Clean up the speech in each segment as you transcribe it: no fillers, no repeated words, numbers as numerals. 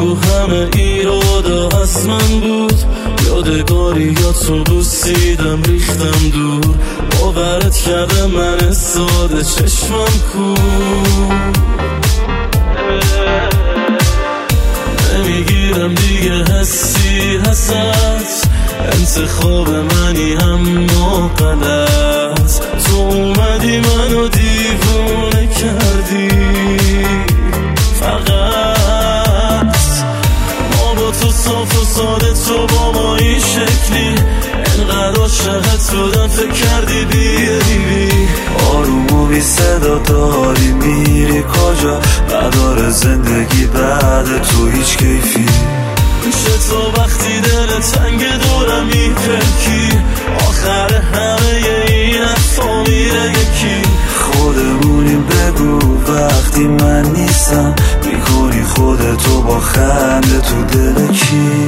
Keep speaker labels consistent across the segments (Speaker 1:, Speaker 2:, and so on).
Speaker 1: بگو همه ایرادا از من بود، یادگاریاتو بوسیدم ریختم دور، باورت کردم من ساده چشمم کور، نمیگیرم دیگه حسی هست، انتخاب منی اما غلط، تو اومدی منو دیوونه کردی، فقط ما با تو صاف و ساده، تو با ما این شکلی، انقدر عاشقت بودم فکر کردی بیایی،
Speaker 2: آروم و بی صدا داری میری کجا، نداره زندگی بعد تو هیچ کیفی،
Speaker 1: میشه تو وقتی دل تنگ دورم میپکی، آخر همه این حرفا میره یکی،
Speaker 2: خودمونیم بگو وقتی من نیستم، میکنی خودتو با خنده تو دل کی.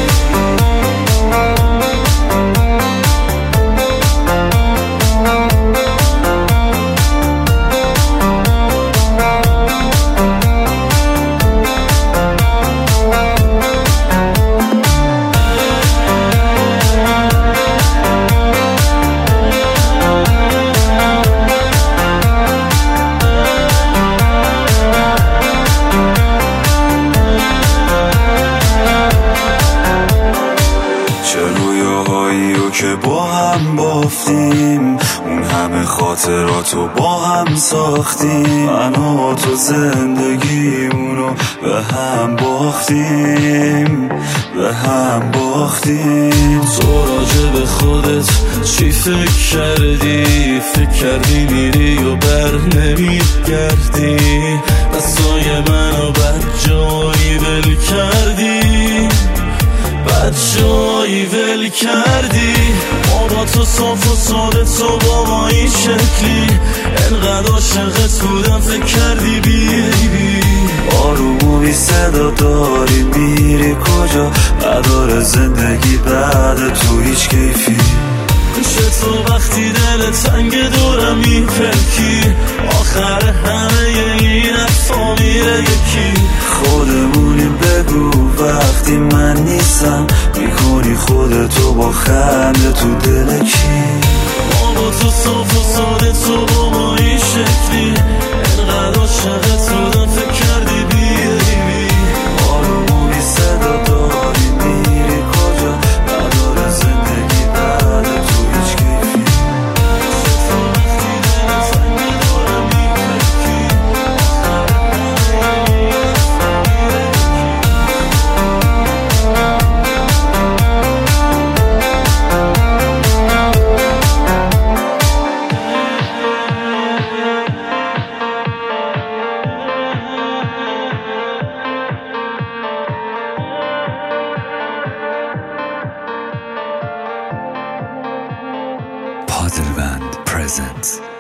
Speaker 2: که با هم بافتیم، اون همه خاطراتو با هم ساختیم، من و تو زندگیمونو به هم باختیم، به هم باختیم.
Speaker 1: تو راجع به خودت چی فکر کردی؟ فکر کردی میری و بر نمیگردی، دستای منو بد جایی ول کردی، بد جایی ول کردی، ما با تو صاف و ساده، تو با ما این شکلی، انقدر عاشقت بودم فکر کردی بیایی،
Speaker 2: آروم و بی صدا داری میری کجا، نداره زندگی بعد تو هیچ کیفی،
Speaker 1: میشه تو وقتی دل تنگ دورم میپکی، آخر همه این حرفا میره یکی،
Speaker 2: خودمونیم بگو وقتی من نیستم، میکنی خودتو با خنده تو دل کی.
Speaker 1: ما با تو صاف و ساده، تو با ما این شکلی، انقدر عاشقت بودم فکر کردی بیایی،
Speaker 2: آروم و بی صدا داری میری کجا، نداره زندگی بعد تو هیچ کیفی، Padelband presents